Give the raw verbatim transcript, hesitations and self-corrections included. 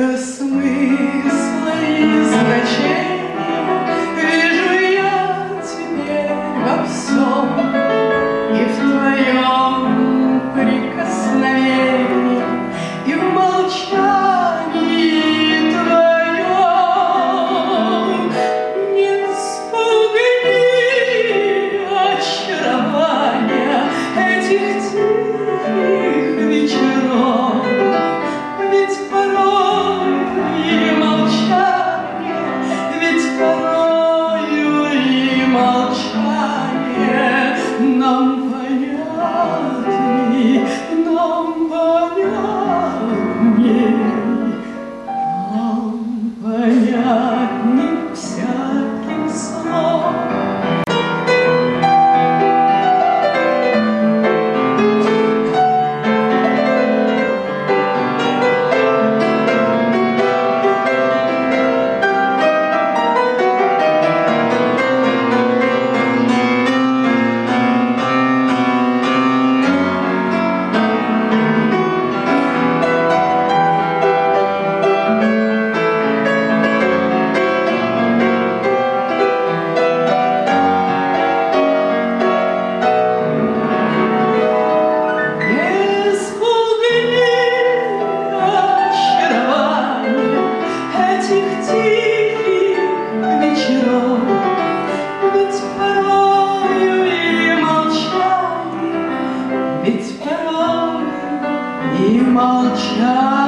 Сколько смысла и значения вижу я теперь во всем, и в твоем прикосновении, и в молчании твоем. Не спугни очарования этих тихих вечеров, ведь порой и молчание, ведь порою и молчание нам понятней, нам понятней, нам понятней всяких слов. Ведь порой и молчание